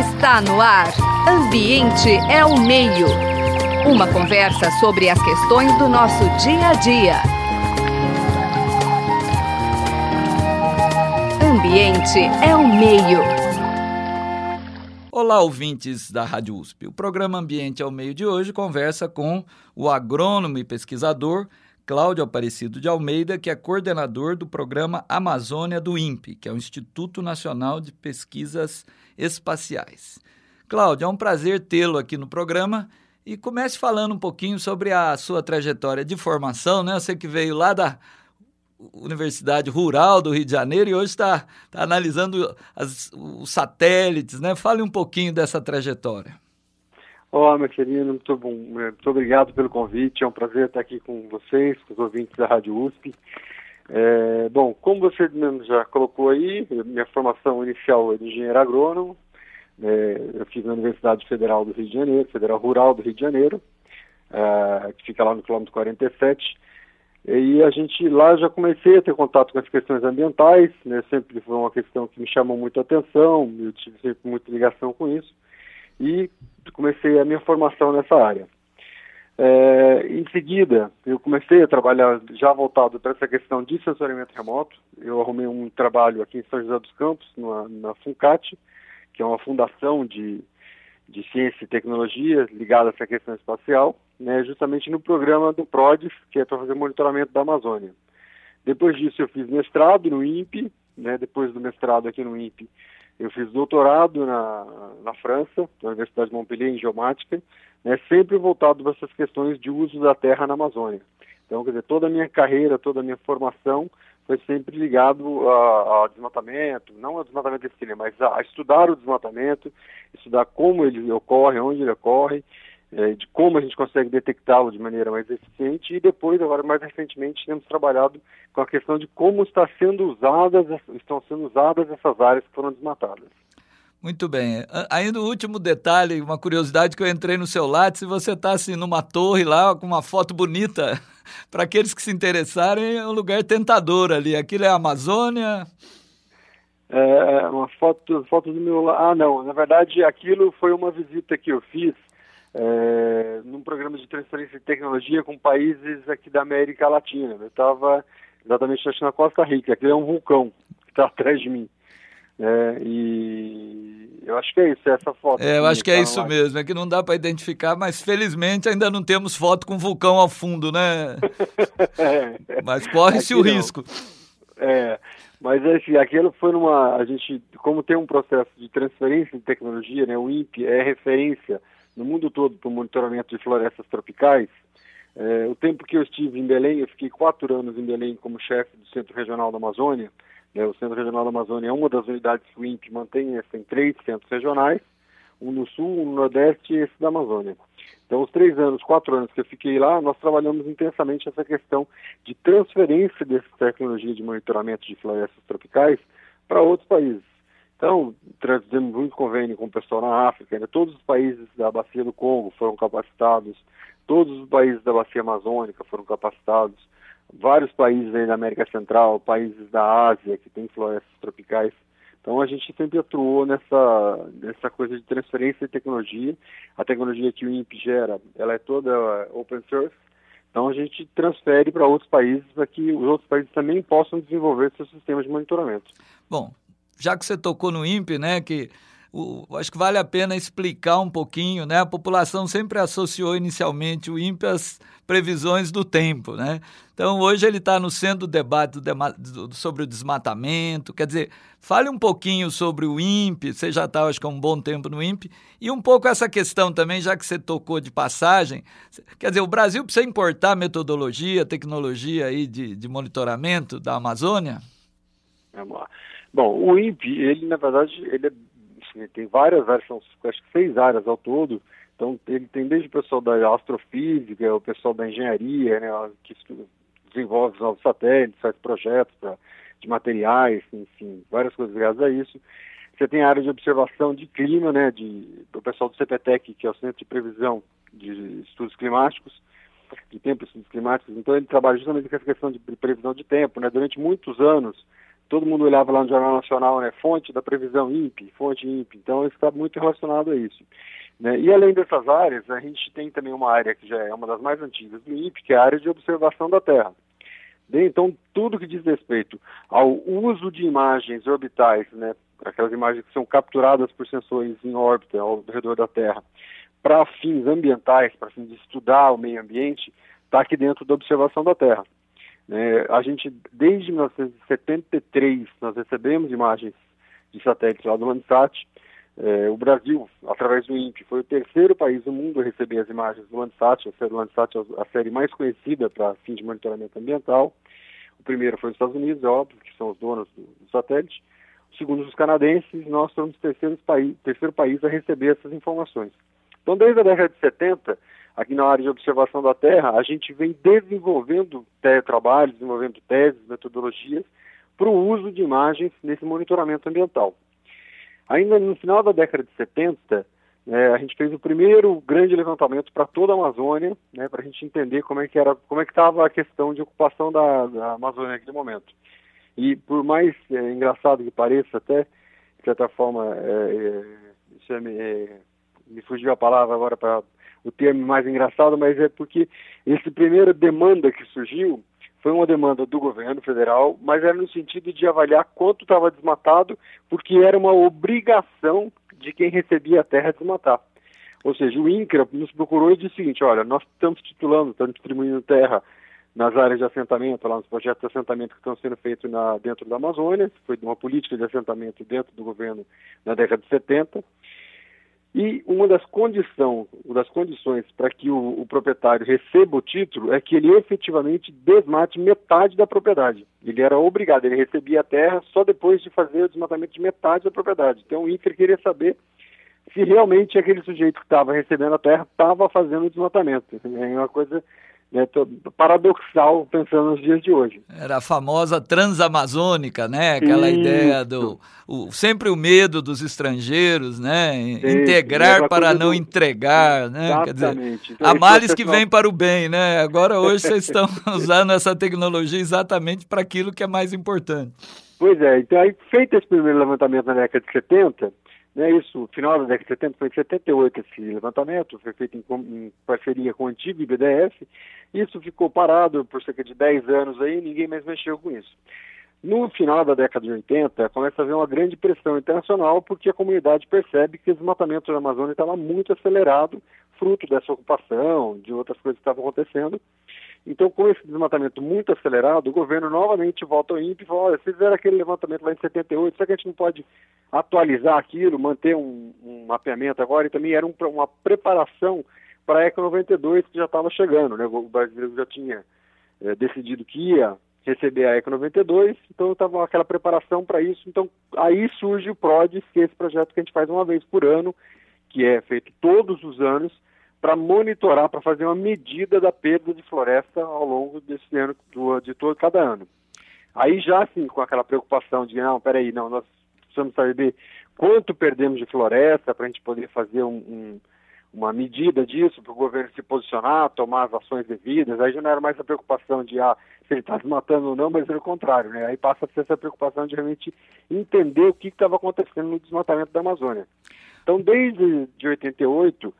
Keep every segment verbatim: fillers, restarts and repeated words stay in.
Está no ar. Ambiente é o meio. Uma conversa sobre as questões do nosso dia a dia. Ambiente é o meio. Olá, ouvintes da Rádio U S P. O programa Ambiente é o Meio de hoje conversa com o agrônomo e pesquisador Cláudio Aparecido de Almeida, que é coordenador do programa Amazônia do INPE, que é o Instituto Nacional de Pesquisas Espaciais. Cláudio, é um prazer tê-lo aqui no programa e comece falando um pouquinho sobre a sua trajetória de formação, né? Você que veio lá da Universidade Rural do Rio de Janeiro e hoje está tá analisando as, os satélites, né? Fale um pouquinho dessa trajetória. Olá, meu querido, muito bom. Muito obrigado pelo convite, é um prazer estar aqui com vocês, com os ouvintes da Rádio U S P. É, bom, como você mesmo já colocou aí, minha formação inicial é de engenheiro agrônomo, é, eu fiz na Universidade Federal do Rio de Janeiro, Federal Rural do Rio de Janeiro, é, que fica lá no quilômetro quarenta e sete, e a gente lá já comecei a ter contato com as questões ambientais, né, sempre foi uma questão que me chamou muito a atenção, eu tive sempre muita ligação com isso, e comecei a minha formação nessa área. É, em seguida, eu comecei a trabalhar já voltado para essa questão de sensoriamento remoto. Eu arrumei um trabalho aqui em São José dos Campos, na, na FUNCAT, que é uma fundação de, de ciência e tecnologia ligada a essa questão espacial, né, justamente no programa do PRODES, que é para fazer monitoramento da Amazônia. Depois disso, eu fiz mestrado no INPE, né, depois do mestrado aqui no INPE, eu fiz doutorado na, na França, na Universidade de Montpellier, em geomática, né, sempre voltado para essas questões de uso da terra na Amazônia. Então, quer dizer, toda a minha carreira, toda a minha formação foi sempre ligado a, a desmatamento, não ao desmatamento em si, mas a, a estudar o desmatamento, estudar como ele ocorre, onde ele ocorre, é, de como a gente consegue detectá-lo de maneira mais eficiente, e depois, agora mais recentemente, temos trabalhado com a questão de como está sendo usadas, estão sendo usadas essas áreas que foram desmatadas. Muito bem. Ainda o último detalhe, uma curiosidade que eu entrei no seu Lattes, e você está assim, numa torre lá, com uma foto bonita. Para aqueles que se interessarem, é um lugar tentador ali. Aquilo é a Amazônia? É, uma foto, foto do meu... Ah, não. Na verdade, aquilo foi uma visita que eu fiz É, num programa de transferência de tecnologia com países aqui da América Latina. Eu estava exatamente acho, na Costa Rica, aquele é um vulcão que está atrás de mim. É, e eu acho que é isso, é essa foto. É, eu acho que é tá isso lá. mesmo, é que não dá para identificar, mas felizmente ainda não temos foto com vulcão ao fundo, né? é, mas corre-se o não. risco. É, mas assim, aquilo foi numa... A gente, como tem um processo de transferência de tecnologia, né, o INPE é referência no mundo todo para o monitoramento de florestas tropicais. É, o tempo que eu estive em Belém, eu fiquei quatro anos em Belém como chefe do Centro Regional da Amazônia. É, o Centro Regional da Amazônia é uma das unidades que o INPE mantém, tem três centros regionais, um no sul, um no nordeste e esse da Amazônia. Então, os três anos, quatro anos que eu fiquei lá, nós trabalhamos intensamente essa questão de transferência dessa tecnologia de monitoramento de florestas tropicais para outros países. Então, fizemos muito convênio com o pessoal na África, né? Todos os países da Bacia do Congo foram capacitados, todos os países da Bacia Amazônica foram capacitados, vários países aí da América Central, países da Ásia que têm florestas tropicais. Então, a gente sempre atuou nessa, nessa coisa de transferência de tecnologia. A tecnologia que o INPE gera, ela é toda open source, então a gente transfere para outros países para que os outros países também possam desenvolver seus sistemas de monitoramento. Bom, já que você tocou no INPE, né, que o, acho que vale a pena explicar um pouquinho, né? A população sempre associou inicialmente o INPE às previsões do tempo, né? Então, hoje ele está no centro do debate do dema, do, sobre o desmatamento. Quer dizer, fale um pouquinho sobre o INPE, você já está, acho que há um bom tempo no INPE, e um pouco essa questão também, já que você tocou de passagem, quer dizer, o Brasil precisa importar metodologia, tecnologia aí de, de monitoramento da Amazônia? Vamos lá. Bom, o INPE, ele na verdade, ele, é, ele tem várias áreas, são acho que seis áreas ao todo, então ele tem desde o pessoal da astrofísica, o pessoal da engenharia, né, que estuda, desenvolve os novos satélites, faz projetos pra, de materiais, enfim, várias coisas ligadas a isso. Você tem a área de observação de clima, né, de, do pessoal do CPTEC, que é o Centro de Previsão de Estudos Climáticos, de Tempo e Estudos Climáticos, então ele trabalha justamente com essa questão de previsão de tempo, né, durante muitos anos todo mundo olhava lá no Jornal Nacional, né, fonte da previsão INPE, fonte INPE, então isso está muito relacionado a isso. Né? E além dessas áreas, a gente tem também uma área que já é uma das mais antigas do INPE, que é a área de observação da Terra. Então, tudo que diz respeito ao uso de imagens orbitais, né, aquelas imagens que são capturadas por sensores em órbita ao redor da Terra, para fins ambientais, para fins de estudar o meio ambiente, está aqui dentro da observação da Terra. É, a gente, desde mil novecentos e setenta e três, nós recebemos imagens de satélites lá do Landsat. É, o Brasil, através do INPE, foi o terceiro país do mundo a receber as imagens do Landsat. A série do Landsat é a série mais conhecida para fins de monitoramento ambiental. O primeiro foi os Estados Unidos, é óbvio, que são os donos do, do satélite. O segundo, os canadenses. Nós somos o terceiro país, terceiro país a receber essas informações. Então, desde a década de setenta, aqui na área de observação da Terra, a gente vem desenvolvendo trabalhos, desenvolvendo teses, metodologias para o uso de imagens nesse monitoramento ambiental. Ainda no final da década de setenta, é, a gente fez o primeiro grande levantamento para toda a Amazônia, né, para a gente entender como é que era, como é que estava a questão de ocupação da, da Amazônia naquele momento. E por mais é, engraçado que pareça, até de certa forma, é, é, isso é, é, me fugiu a palavra agora para o termo mais engraçado, mas é porque essa primeira demanda que surgiu foi uma demanda do governo federal, mas era no sentido de avaliar quanto estava desmatado, porque era uma obrigação de quem recebia a terra desmatar. Ou seja, o INCRA nos procurou e disse o seguinte: olha, nós estamos titulando, estamos distribuindo terra nas áreas de assentamento, lá nos projetos de assentamento que estão sendo feitos na, dentro da Amazônia, foi uma política de assentamento dentro do governo na década de setenta. E uma das, condição, uma das condições para que o, o proprietário receba o título é que ele efetivamente desmate metade da propriedade. Ele era obrigado, ele recebia a terra só depois de fazer o desmatamento de metade da propriedade. Então o INCRA queria saber se realmente aquele sujeito que estava recebendo a terra estava fazendo o desmatamento. É uma coisa, né, paradoxal pensando nos dias de hoje. Era a famosa transamazônica, né? Aquela Isso. ideia do... O, sempre o medo dos estrangeiros, né? Isso. Integrar para não do... entregar, né? Exatamente. Quer dizer, então, há males que vêm para o bem, né? Agora hoje vocês estão usando essa tecnologia exatamente para aquilo que é mais importante. Pois é, então aí feito esse primeiro levantamento na década de setenta, né, isso, final da década de setenta, foi em setenta e oito esse levantamento, foi feito em, em parceria com o antigo I B D F, isso ficou parado por cerca de dez anos aí, ninguém mais mexeu com isso. No final da década de oitenta, começa a haver uma grande pressão internacional, porque a comunidade percebe que o desmatamento da Amazônia estava muito acelerado, fruto dessa ocupação, de outras coisas que estavam acontecendo. Então, com esse desmatamento muito acelerado, o governo novamente volta ao INPE e fala: olha, vocês fizeram aquele levantamento lá em setenta e oito, será que a gente não pode atualizar aquilo, manter um, um mapeamento agora? E também era um, uma preparação para a Eco noventa e dois, que já estava chegando, né? O brasileiro já tinha é, decidido que ia receber a Eco noventa e dois, então estava aquela preparação para isso. Então, aí surge o PRODES, que é esse projeto que a gente faz uma vez por ano, que é feito todos os anos, para monitorar, para fazer uma medida da perda de floresta ao longo desse ano, do, de todo cada ano. Aí já assim, com aquela preocupação de, não, peraí, não, nós precisamos saber quanto perdemos de floresta para a gente poder fazer um, um, uma medida disso, para o governo se posicionar, tomar as ações devidas. Aí já não era mais a preocupação de, ah, se ele está se matando ou não, mas pelo contrário, né? Aí passa a ser essa preocupação de realmente entender o que estava acontecendo no desmatamento da Amazônia. Então, desde de oitenta e oito,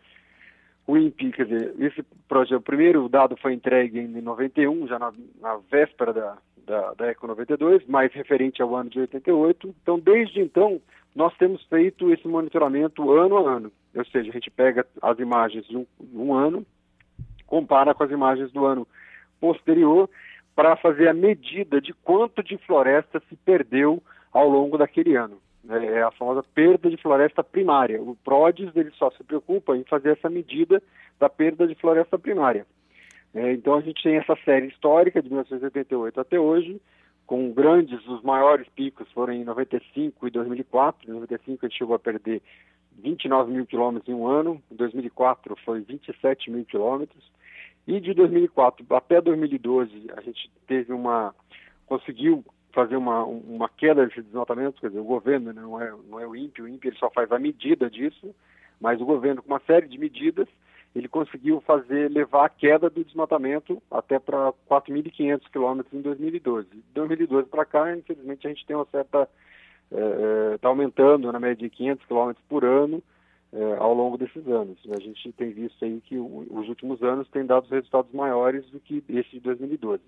o INPE, quer dizer, esse projeto, o primeiro dado foi entregue em noventa e um, já na, na véspera da, da, da Eco noventa e dois, mais referente ao ano de oitenta e oito. Então, desde então, nós temos feito esse monitoramento ano a ano. Ou seja, a gente pega as imagens de um, um ano, compara com as imagens do ano posterior, para fazer a medida de quanto de floresta se perdeu ao longo daquele ano. É a famosa perda de floresta primária. O PRODES ele só se preocupa em fazer essa medida da perda de floresta primária. É, então a gente tem essa série histórica de mil novecentos e oitenta e oito até hoje, com grandes, os maiores picos foram em noventa e cinco e dois mil e quatro. Em noventa e cinco a gente chegou a perder vinte e nove mil quilômetros em um ano, em dois mil e quatro foi vinte e sete mil quilômetros, e de dois mil e quatro até dois mil e doze a gente teve uma, conseguiu fazer uma, uma queda desse desmatamento, quer dizer, o governo, né, não, é, não é o INPE, o INPE ele só faz a medida disso, mas o governo com uma série de medidas, ele conseguiu fazer, levar a queda do desmatamento até para quatro mil e quinhentos quilômetros em dois mil e doze. De dois mil e doze para cá, infelizmente, a gente tem uma certa... está é, aumentando na média de quinhentos quilômetros por ano é, ao longo desses anos. A gente tem visto aí que o, os últimos anos têm dado resultados maiores do que esse de dois mil e doze.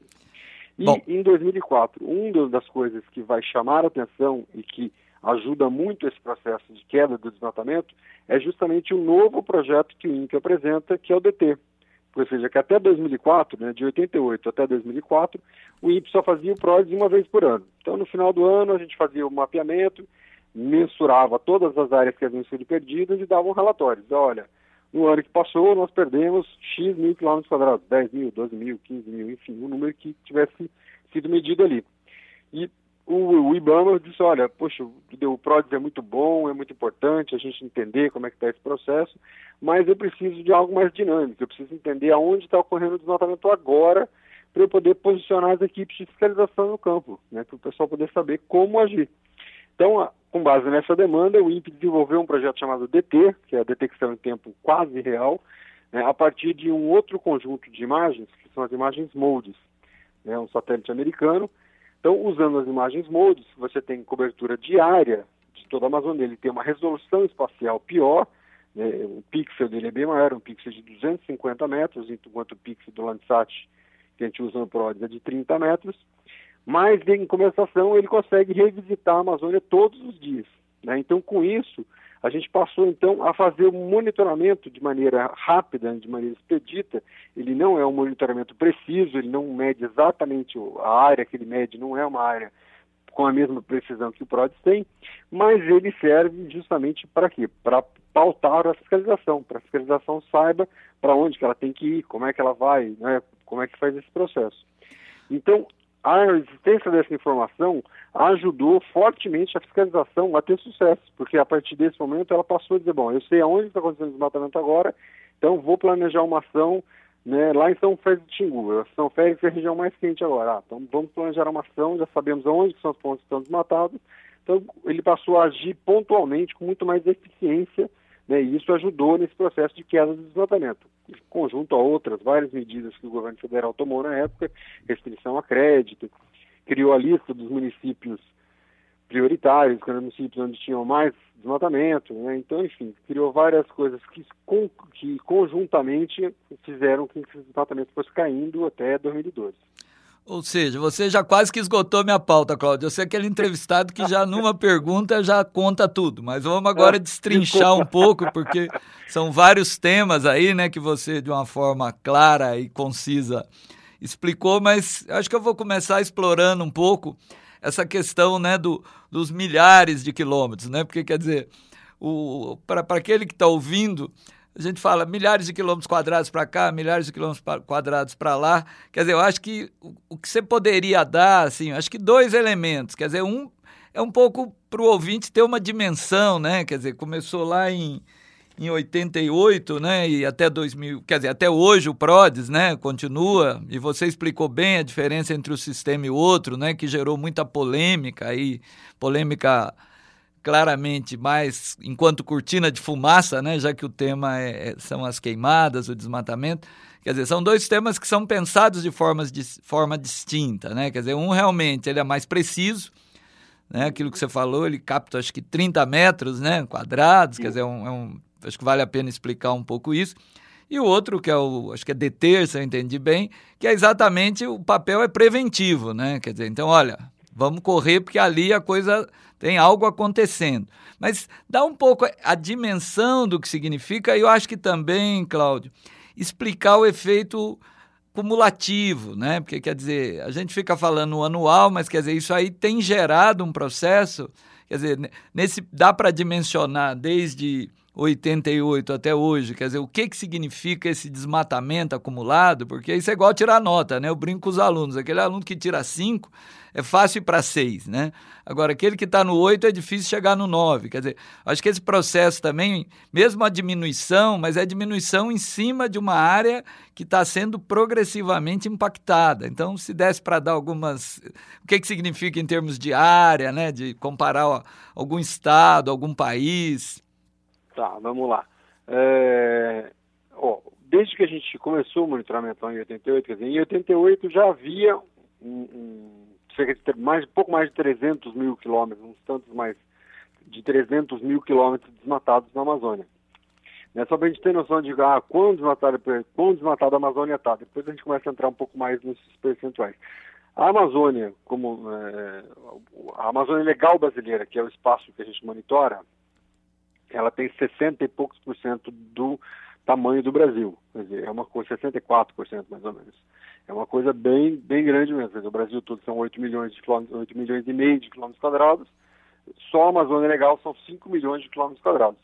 E Bom. em dois mil e quatro, uma das coisas que vai chamar a atenção e que ajuda muito esse processo de queda do desmatamento é justamente o novo projeto que o INPE apresenta, que é o D T. Ou seja, que até dois mil e quatro, né, de oitenta e oito até dois mil e quatro, o INPE só fazia o PRODES uma vez por ano. Então, no final do ano, a gente fazia o mapeamento, mensurava todas as áreas que haviam sido perdidas e dava um relatório. Então, olha, no ano que passou, nós perdemos X mil quilômetros quadrados, dez mil, doze mil, quinze mil, enfim, o número que tivesse sido medido ali. E o, o IBAMA disse, olha, poxa, o PRODES é muito bom, é muito importante a gente entender como é que está esse processo, mas eu preciso de algo mais dinâmico, eu preciso entender aonde está ocorrendo o desmatamento agora, para eu poder posicionar as equipes de fiscalização no campo, né, para o pessoal poder saber como agir. Então, com base nessa demanda, o INPE desenvolveu um projeto chamado D T, que é a detecção em tempo quase real, né, a partir de um outro conjunto de imagens, que são as imagens MODES, né, um satélite americano. Então, usando as imagens MODES, você tem cobertura diária de toda a Amazônia, ele tem uma resolução espacial pior, né, o pixel dele é bem maior, um pixel de duzentos e cinquenta metros, enquanto o pixel do Landsat, que a gente usa no PRODES, é de trinta metros, mas, em compensação, ele consegue revisitar a Amazônia todos os dias, né? Então, com isso, a gente passou, então, a fazer um monitoramento de maneira rápida, de maneira expedita. Ele não é um monitoramento preciso, ele não mede exatamente a área que ele mede, não é uma área com a mesma precisão que o PRODES tem, mas ele serve justamente para quê? Para pautar a fiscalização, para a fiscalização saiba para onde que ela tem que ir, como é que ela vai, né? Como é que faz esse processo. Então, a existência dessa informação ajudou fortemente a fiscalização a ter sucesso, porque a partir desse momento ela passou a dizer, bom, eu sei aonde está acontecendo o desmatamento agora, então vou planejar uma ação, né, lá em São Félix de Xingu. São Félix é a região mais quente agora, ah, então vamos planejar uma ação, já sabemos aonde são os pontos que estão desmatados, então ele passou a agir pontualmente com muito mais eficiência, né, e isso ajudou nesse processo de queda do desmatamento. Em conjunto a outras várias medidas que o governo federal tomou na época, restrição a crédito, criou a lista dos municípios prioritários, que eram municípios onde tinham mais desmatamento, né? Então, enfim, criou várias coisas que, com, que conjuntamente fizeram com que esse desmatamento fosse caindo até dois mil e doze. Ou seja, você já quase que esgotou minha pauta, Cláudio. Eu sei aquele entrevistado que já numa pergunta já conta tudo, mas vamos agora destrinchar um pouco, porque são vários temas aí, né, que você de uma forma clara e concisa explicou, mas acho que eu vou começar explorando um pouco essa questão, né, do, dos milhares de quilômetros, né, porque quer dizer, para aquele que está ouvindo, a gente fala milhares de quilômetros quadrados para cá, milhares de quilômetros quadrados para lá. Quer dizer, eu acho que o, o que você poderia dar, assim, acho que dois elementos. Quer dizer, um é um pouco para o ouvinte ter uma dimensão, né? Quer dizer, começou lá em, em oitenta e oito, né? E até dois mil, quer dizer, até hoje o PRODES, né? Continua. E você explicou bem a diferença entre o sistema e o outro, né? Que gerou muita polêmica aí, polêmica claramente mais enquanto cortina de fumaça, né, já que o tema é, são as queimadas, o desmatamento. Quer dizer, são dois temas que são pensados de, formas, de forma distinta, né? Quer dizer, um realmente ele é mais preciso, né? Aquilo que você falou, ele capta acho que trinta metros, né, quadrados, quer dizer, é um, é um, acho que vale a pena explicar um pouco isso. E o outro, que é o, acho que é deter, se eu entendi bem, que é exatamente o papel é preventivo, né? Quer dizer, então, olha, vamos correr porque ali a coisa tem algo acontecendo. Mas dá um pouco a dimensão do que significa, e eu acho que também, Cláudio, explicar o efeito cumulativo, né? Porque, quer dizer, a gente fica falando anual, mas, quer dizer, isso aí tem gerado um processo, quer dizer, nesse, dá para dimensionar desde oitenta e oito até hoje, quer dizer, o que que significa esse desmatamento acumulado, porque isso é igual tirar nota, né? Eu brinco com os alunos, aquele aluno que tira cinco é fácil ir para seis, né? Agora, aquele que está no oito é difícil chegar no nove, quer dizer, acho que esse processo também, mesmo a diminuição, mas é diminuição em cima de uma área que está sendo progressivamente impactada. Então, se desse para dar algumas, o que que significa em termos de área, né? De comparar algum estado, algum país. Tá, vamos lá. É, ó, desde que a gente começou o monitoramento em oitenta e oito, quer dizer, em oitenta e oito já havia um, um, cerca de mais, pouco mais de trezentos mil quilômetros, uns tantos mais de trezentos mil quilômetros desmatados na Amazônia. Né? Só para a gente ter noção de ah, quão desmatada, quão desmatada a Amazônia está. Depois a gente começa a entrar um pouco mais nesses percentuais. A Amazônia, como é, a Amazônia Legal Brasileira, que é o espaço que a gente monitora, ela tem sessenta e poucos por cento do tamanho do Brasil. Quer dizer, é uma coisa, sessenta e quatro por cento mais ou menos. É uma coisa bem, bem grande mesmo. Quer dizer, o Brasil todo são oito milhões de quilômetros, oito milhões e meio de quilômetros quadrados. Só a Amazônia Legal são cinco milhões de quilômetros quadrados.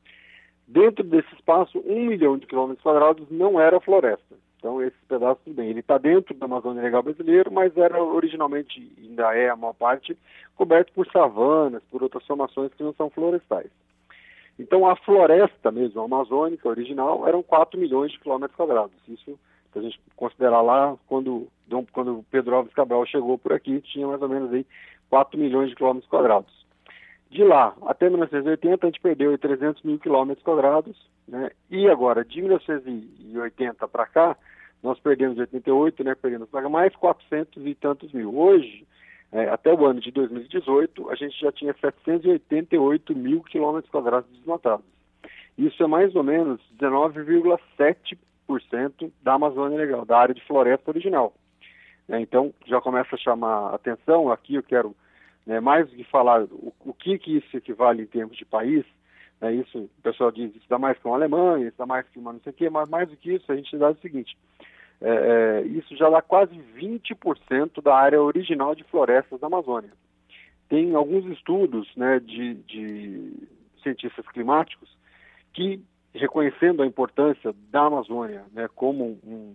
Dentro desse espaço, um milhão de quilômetros quadrados não era floresta. Então, esse pedaço, tudo bem. Ele está dentro da Amazônia Legal Brasileira, mas era originalmente, ainda é a maior parte, coberto por savanas, por outras formações que não são florestais. Então, a floresta mesmo, a amazônica original, eram quatro milhões de quilômetros quadrados. Isso, se a gente considerar lá, quando, quando o Pedro Álvares Cabral chegou por aqui, tinha mais ou menos aí quatro milhões de quilômetros quadrados. De lá até mil novecentos e oitenta, a gente perdeu trezentos mil quilômetros quadrados, né? E agora, de mil novecentos e oitenta para cá, nós perdemos oitenta e oito, né? Perdemos para cá mais quatrocentos e tantos mil. Hoje, é, até o ano de dois mil e dezoito, a gente já tinha setecentos e oitenta e oito mil quilômetros quadrados desmatados. Isso é mais ou menos dezenove vírgula sete por cento da Amazônia Legal, da área de floresta original. É, então, já começa a chamar a atenção, aqui eu quero... Né, mais do que falar o, o que, que isso equivale em termos de país, né, isso, o pessoal diz, isso dá mais que uma Alemanha, isso dá mais que uma não sei o quê, mas mais do que isso, a gente dá o seguinte, é, é, isso já dá quase vinte por cento da área original de florestas da Amazônia. Tem alguns estudos, né, de, de cientistas climáticos que, reconhecendo a importância da Amazônia, né, como um,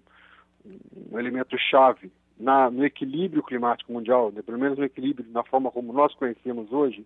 um elemento-chave Na, no equilíbrio climático mundial, né, pelo menos no equilíbrio, na forma como nós conhecemos hoje,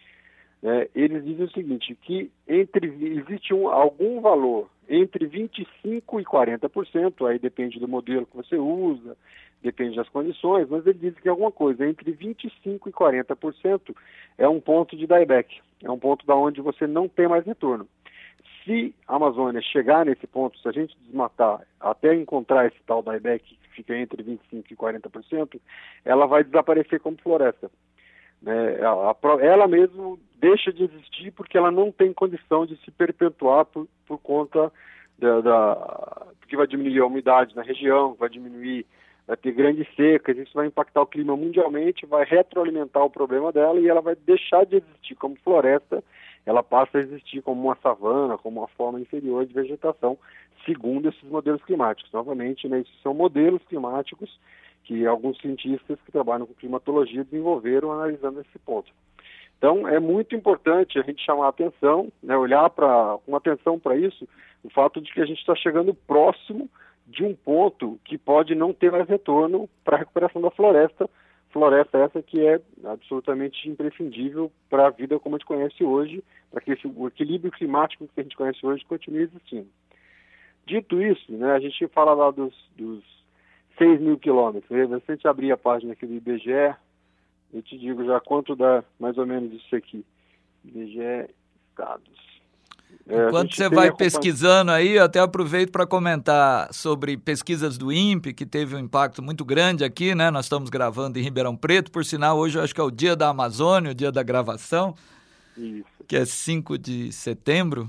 é, eles dizem o seguinte, que entre, existe um, algum valor entre vinte e cinco por cento e quarenta por cento, aí depende do modelo que você usa, depende das condições, mas eles dizem que alguma coisa entre vinte e cinco por cento e quarenta por cento é um ponto de dieback, é um ponto da onde você não tem mais retorno. Se a Amazônia chegar nesse ponto, se a gente desmatar até encontrar esse tal dieback que fica entre vinte e cinco por cento e quarenta por cento, ela vai desaparecer como floresta. É, a, a, ela mesmo deixa de existir porque ela não tem condição de se perpetuar por, por conta da, da... porque vai diminuir a umidade na região, vai diminuir, vai ter grandes secas, isso vai impactar o clima mundialmente, vai retroalimentar o problema dela e ela vai deixar de existir como floresta. Ela passa a existir como uma savana, como uma forma inferior de vegetação, segundo esses modelos climáticos. Novamente, né, esses são modelos climáticos que alguns cientistas que trabalham com climatologia desenvolveram analisando esse ponto. Então, é muito importante a gente chamar a atenção, né, olhar pra, com atenção para isso, o fato de que a gente está chegando próximo de um ponto que pode não ter mais retorno para a recuperação da floresta, floresta essa que é absolutamente imprescindível para a vida como a gente conhece hoje, para que esse, o equilíbrio climático que a gente conhece hoje continue existindo. Dito isso, né, a gente fala lá dos, dos seis mil quilômetros. Se a gente abrir a página aqui do I B G E, eu te digo já quanto dá mais ou menos isso aqui. I B G E, estados. É, Enquanto você vai acompanha... pesquisando aí, eu até aproveito para comentar sobre pesquisas do INPE, que teve um impacto muito grande aqui, né? Nós estamos gravando em Ribeirão Preto, por sinal, hoje eu acho que é o dia da Amazônia, o dia da gravação, Isso. que é cinco de setembro,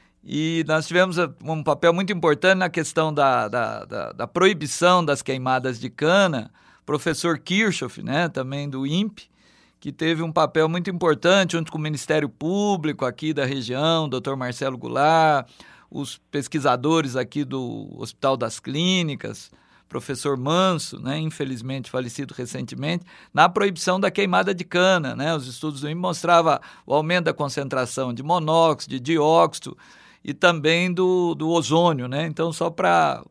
e nós tivemos um papel muito importante na questão da, da, da, da proibição das queimadas de cana, professor Kirchhoff, né? Também do INPE, que teve um papel muito importante junto com o Ministério Público aqui da região, doutor Marcelo Goulart, os pesquisadores aqui do Hospital das Clínicas, professor Manso, né, infelizmente falecido recentemente, na proibição da queimada de cana, né? Os estudos do INPE mostravam o aumento da concentração de monóxido, de dióxido e também do, do ozônio, né? Então, só para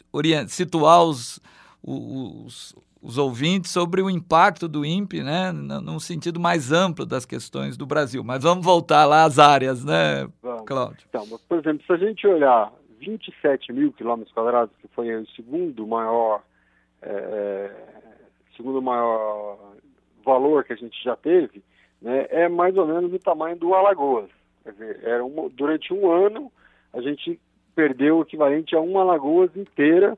situar os, os os ouvintes sobre o impacto do INPE, né, num sentido mais amplo das questões do Brasil. Mas vamos voltar lá às áreas, né, vamos. Cláudio? Então, por exemplo, se a gente olhar vinte e sete mil quilômetros quadrados, que foi o segundo maior, é, segundo maior valor que a gente já teve, né, é mais ou menos o tamanho do Alagoas. Quer dizer, era um, durante um ano a gente perdeu o equivalente a uma Alagoas inteira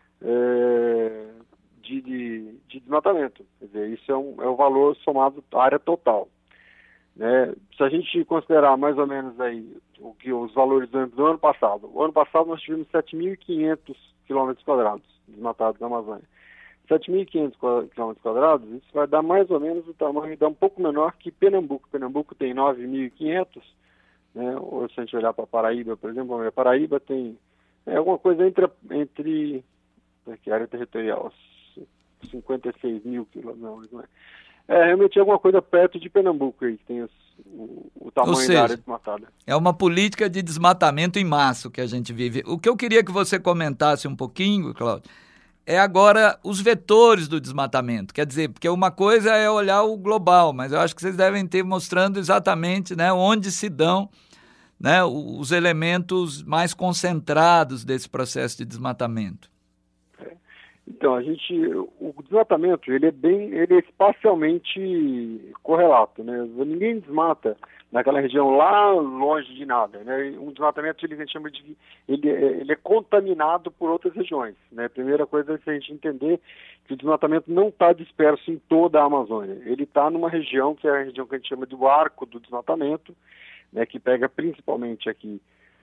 é, de, de, de desmatamento. Quer dizer, isso é, um, é o valor somado à área total. Né? Se a gente considerar mais ou menos aí o que os valores do, do ano passado, o ano passado nós tivemos sete mil e quinhentos quilômetros quadrados desmatados na Amazônia. sete mil e quinhentos quilômetros quadrados, isso vai dar mais ou menos o tamanho, dá um pouco menor que Pernambuco. Pernambuco tem nove mil e quinhentos, né? Ou se a gente olhar para Paraíba, por exemplo, a Paraíba tem é, alguma coisa entre, entre que área territorial, cinquenta e seis mil quilômetros, não é? É, realmente é alguma coisa perto de Pernambuco aí, que tem os, o, o tamanho seja, da área desmatada. É uma política de desmatamento em massa que a gente vive. O que eu queria que você comentasse um pouquinho, Cláudio, é agora os vetores do desmatamento. Quer dizer, porque uma coisa é olhar o global, mas eu acho que vocês devem ter mostrando exatamente, né, onde se dão, né, os elementos mais concentrados desse processo de desmatamento. Então, a gente, o desmatamento, ele é bem, ele é espacialmente correlato, né? Ninguém desmata naquela região lá longe de nada, né? Um desmatamento, ele, a gente chama de, ele, ele é contaminado por outras regiões, né? A primeira coisa é a gente entender que o desmatamento não está disperso em toda a Amazônia. Ele está numa região que é a região que a gente chama do arco do desmatamento, né? Que pega principalmente aqui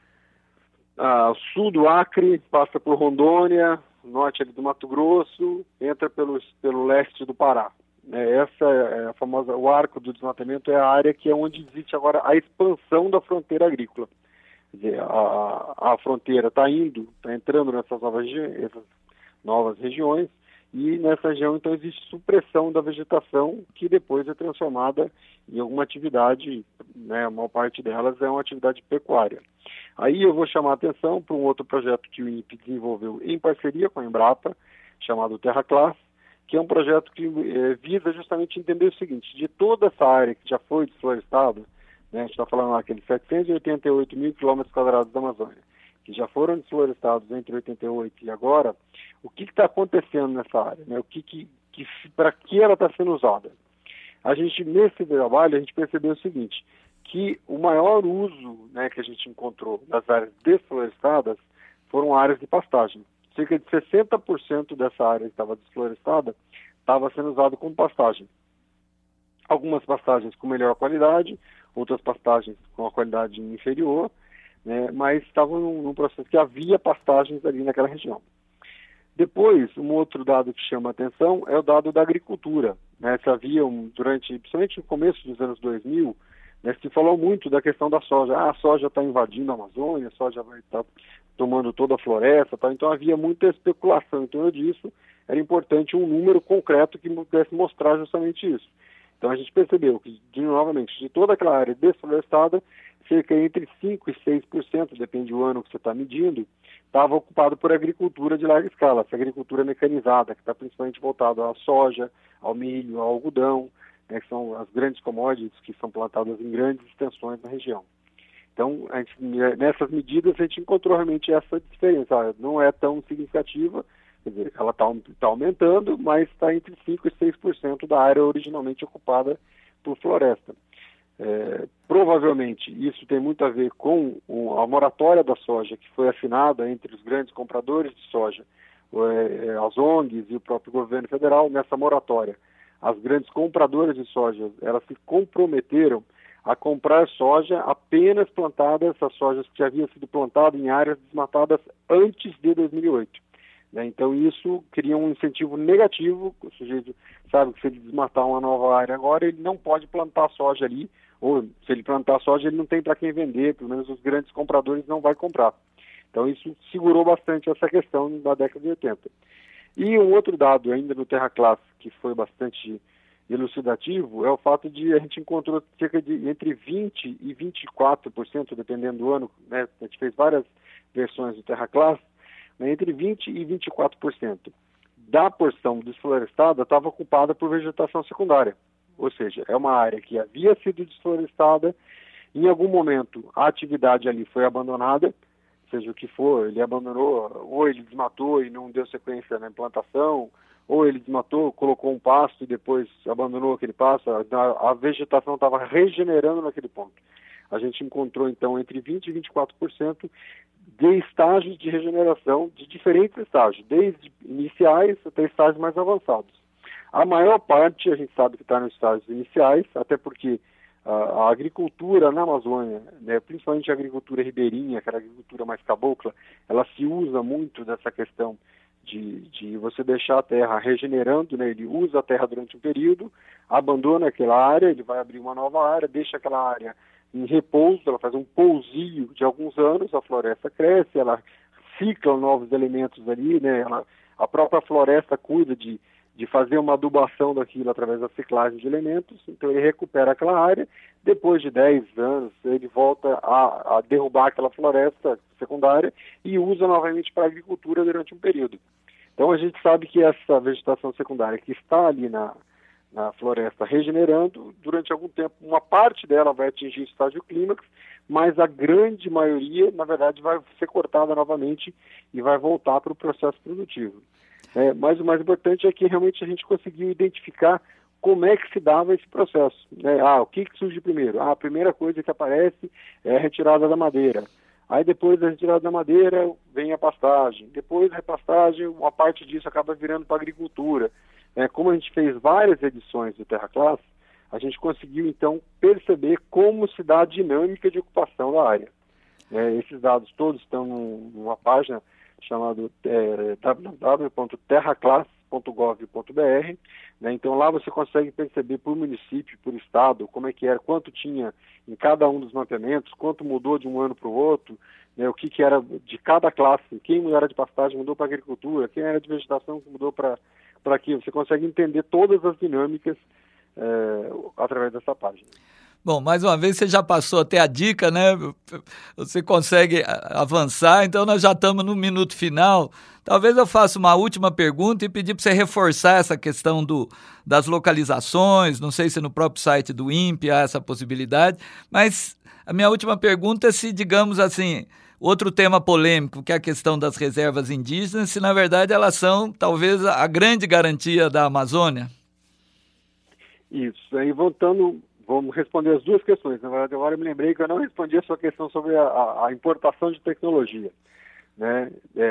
ah, sul do Acre, passa por Rondônia, norte ali do Mato Grosso, entra pelo, pelo leste do Pará. É, essa é a famosa, o arco do desmatamento é a área que é onde existe agora a expansão da fronteira agrícola. Quer dizer, a, a fronteira está indo, está entrando nessas novas, essas novas regiões, e nessa região então existe supressão da vegetação que depois é transformada em alguma atividade, né, a maior parte delas é uma atividade pecuária. Aí eu vou chamar a atenção para um outro projeto que o I N P desenvolveu em parceria com a Embrapa, chamado Terra Class, que é um projeto que é, visa justamente entender o seguinte: de toda essa área que já foi desflorestada, né, a gente está falando lá aqueles setecentos e oitenta e oito mil quilômetros quadrados da Amazônia, que já foram desflorestados entre oitenta e oito e agora, o que está acontecendo nessa área? Né? O que, que, que, para que ela está sendo usada? A gente, nesse trabalho, a gente percebeu o seguinte, que o maior uso, né, que a gente encontrou nas áreas desflorestadas foram áreas de pastagem. Cerca de sessenta por cento dessa área que estava desflorestada estava sendo usado como pastagem. Algumas pastagens com melhor qualidade, outras pastagens com uma qualidade inferior, né, mas estavam num, num processo que havia pastagens ali naquela região. Depois, um outro dado que chama a atenção é o dado da agricultura. Né, se havia, um, durante, principalmente no começo dos anos dois mil, né, se falou muito da questão da soja. Ah, a soja está invadindo a Amazônia, a soja vai estar tá tomando toda a floresta, tá? Então havia muita especulação em torno disso. Era importante um número concreto que pudesse mostrar justamente isso. Então a gente percebeu que, de, novamente, de toda aquela área desflorestada, cerca entre cinco por cento e seis por cento, depende do ano que você está medindo, estava ocupado por agricultura de larga escala, essa agricultura mecanizada, que está principalmente voltada à soja, ao milho, ao algodão, né, que são as grandes commodities que são plantadas em grandes extensões na região. Então, a gente, nessas medidas, a gente encontrou realmente essa diferença. Não é tão significativa, quer dizer, ela está tá aumentando, mas está entre cinco por cento e seis por cento da área originalmente ocupada por floresta. É, provavelmente isso tem muito a ver com o, a moratória da soja que foi assinada entre os grandes compradores de soja, é, as O N Gs e o próprio governo federal. Nessa moratória, as grandes compradoras de soja, elas se comprometeram a comprar soja apenas plantada, essas sojas que já haviam sido plantadas em áreas desmatadas antes de dois mil e oito. Né? Então isso cria um incentivo negativo. O sujeito sabe que se ele desmatar uma nova área agora, ele não pode plantar soja ali, ou se ele plantar soja, ele não tem para quem vender, pelo menos os grandes compradores não vão comprar. Então isso segurou bastante essa questão da década de oitenta. E um outro dado ainda no Terra Class, que foi bastante elucidativo, é o fato de a gente encontrou cerca de entre vinte por cento e vinte e quatro por cento, dependendo do ano, né? A gente fez várias versões do Terra Class, né? Entre vinte por cento e vinte e quatro por cento da porção desflorestada estava ocupada por vegetação secundária. Ou seja, é uma área que havia sido desflorestada, em algum momento a atividade ali foi abandonada, seja o que for, ele abandonou, ou ele desmatou e não deu sequência na implantação, ou ele desmatou, colocou um pasto e depois abandonou aquele pasto, a, a vegetação estava regenerando naquele ponto. a gente encontrou, então, entre vinte por cento e vinte e quatro por cento de estágios de regeneração, de diferentes estágios, desde iniciais até estágios mais avançados. A maior parte, a gente sabe que está nos estágios iniciais, até porque a, a agricultura na Amazônia, né, principalmente a agricultura ribeirinha, aquela agricultura mais cabocla, ela se usa muito dessa questão de, de você deixar a terra regenerando, né, ele usa a terra durante um período, abandona aquela área, ele vai abrir uma nova área, deixa aquela área em repouso, ela faz um pousio de alguns anos, a floresta cresce, ela cicla novos elementos ali, né, ela, a própria floresta cuida de, de fazer uma adubação daquilo através da ciclagem de elementos, então ele recupera aquela área, depois de dez anos ele volta a, a derrubar aquela floresta secundária e usa novamente para a agricultura durante um período. Então a gente sabe que essa vegetação secundária que está ali na na floresta regenerando, durante algum tempo, uma parte dela vai atingir o estágio clímax, mas a grande maioria, na verdade, vai ser cortada novamente e vai voltar para o processo produtivo. É, mas o mais importante é que realmente a gente conseguiu identificar como é que se dava esse processo. Né? Ah, o que, que surge primeiro? Ah, a primeira coisa que aparece é a retirada da madeira. Aí depois da retirada da madeira vem a pastagem. Depois da pastagem, uma parte disso acaba virando para a agricultura. É, como a gente fez várias edições do Terra Class, a gente conseguiu, então, perceber como se dá a dinâmica de ocupação da área. É, esses dados todos estão numa página chamada é, w w w ponto terra class ponto gov ponto b r, né? Então lá você consegue perceber por município, por estado, como é que era, quanto tinha em cada um dos mapeamentos, quanto mudou de um ano para o outro, né? O que, que era de cada classe, quem era de pastagem mudou para agricultura, quem era de vegetação mudou para para aqui. Você consegue entender todas as dinâmicas é, através dessa página. Bom, mais uma vez você já passou até a dica, né? Você consegue avançar, então nós já estamos no minuto final. Talvez eu faça uma última pergunta e pedir para você reforçar essa questão do, das localizações, não sei se no próprio site do INPE há essa possibilidade, mas a minha última pergunta é se, digamos assim, outro tema polêmico, que é a questão das reservas indígenas, se na verdade elas são talvez a grande garantia da Amazônia. Isso, aí voltando... Vamos responder as duas questões. Na verdade, agora eu me lembrei que eu não respondi a sua questão sobre a, a importação de tecnologia. Né?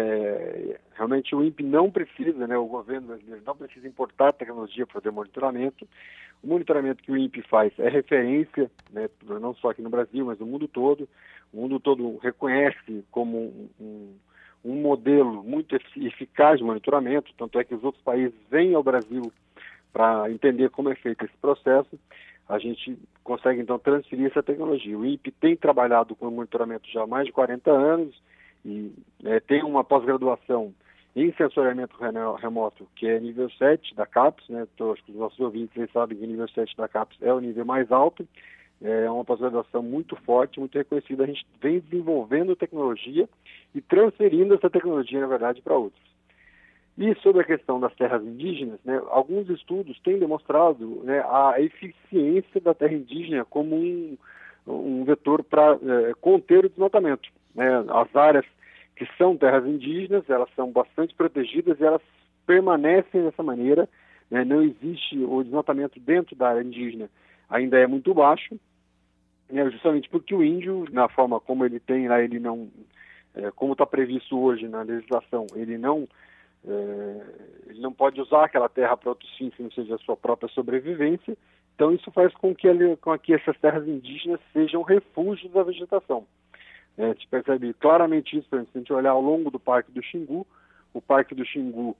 É, realmente o INPE não precisa, né, o governo brasileiro não precisa importar tecnologia para fazer monitoramento. O monitoramento que o INPE faz é referência, né, não só aqui no Brasil, mas no mundo todo. O mundo todo reconhece como um, um, um modelo muito eficaz de monitoramento, tanto é que os outros países vêm ao Brasil para entender como é feito esse processo. A gente consegue, então, transferir essa tecnologia. O INPE tem trabalhado com monitoramento já há mais de quarenta anos e é, tem uma pós-graduação em sensoriamento remoto, que é nível sete da CAPES, né? Então, acho que os nossos ouvintes eles sabem que o nível sete da CAPES é o nível mais alto, é uma pós-graduação muito forte, muito reconhecida. A gente vem desenvolvendo tecnologia e transferindo essa tecnologia, na verdade, para outros. E sobre a questão das terras indígenas, né, alguns estudos têm demonstrado, né, a eficiência da terra indígena como um, um vetor para é, conter o desmatamento. Né? As áreas que são terras indígenas, elas são bastante protegidas e elas permanecem dessa maneira. Né? Não existe o desmatamento dentro da área indígena, ainda é muito baixo, né, justamente porque o índio, na forma como ele tem lá, ele não, é, como está previsto hoje na legislação, ele não É, ele não pode usar aquela terra para outros fins que não seja a sua própria sobrevivência. Então isso faz com que, ele, com que essas terras indígenas sejam refúgios da vegetação. É, se percebe claramente isso, se a gente olhar ao longo do Parque do Xingu. O Parque do Xingu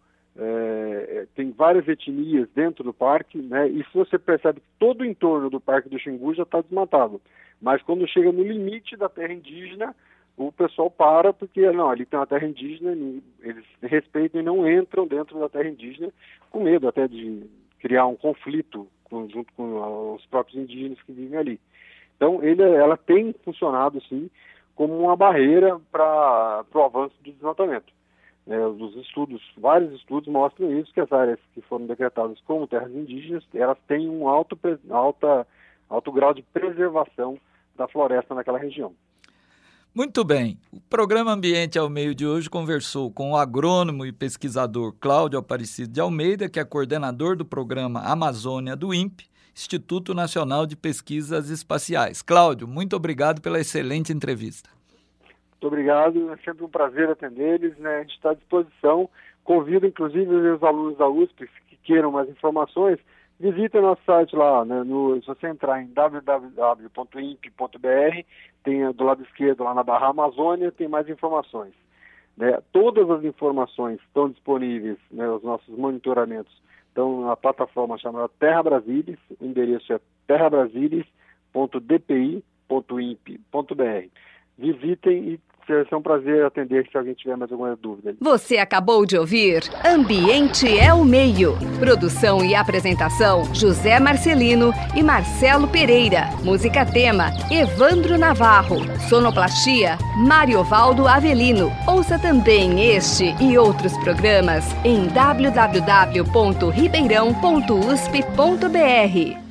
é, tem várias etnias dentro do parque, né, e se você percebe que todo o entorno do Parque do Xingu já está desmatado, mas quando chega no limite da terra indígena, o pessoal para porque, não, ali tem uma terra indígena, eles respeitam e não entram dentro da terra indígena, com medo até de criar um conflito com, junto com os próprios indígenas que vivem ali. Então, ele, ela tem funcionado, sim, como uma barreira para o avanço do desmatamento. É, os estudos, vários estudos mostram isso, que as áreas que foram decretadas como terras indígenas, elas têm um alto, alta, alto grau de preservação da floresta naquela região. Muito bem, o programa Ambiente ao Meio de hoje conversou com o agrônomo e pesquisador Cláudio Aparecido de Almeida, que é coordenador do programa Amazônia do INPE, Instituto Nacional de Pesquisas Espaciais. Cláudio, muito obrigado pela excelente entrevista. Muito obrigado, é sempre um prazer atender eles, né? A gente está à disposição. Convido, inclusive, os alunos da U S P que queiram mais informações, visite o nosso site lá, né? No, se você entrar em w w w ponto i n p ponto b r, tem do lado esquerdo, lá na barra Amazônia, tem mais informações. Né? Todas as informações estão disponíveis, né? Os nossos monitoramentos estão na plataforma chamada Terra Brasilis, o endereço é terra brasilis ponto d p i ponto i n p ponto b r. Visitem e vai ser um prazer atender se alguém tiver mais alguma dúvida. Você acabou de ouvir Ambiente é o Meio. Produção e apresentação José Marcelino e Marcelo Pereira. Música tema Evandro Navarro. Sonoplastia Mariovaldo Avelino. Ouça também este e outros programas em w w w ponto ribeirão ponto u s p ponto b r.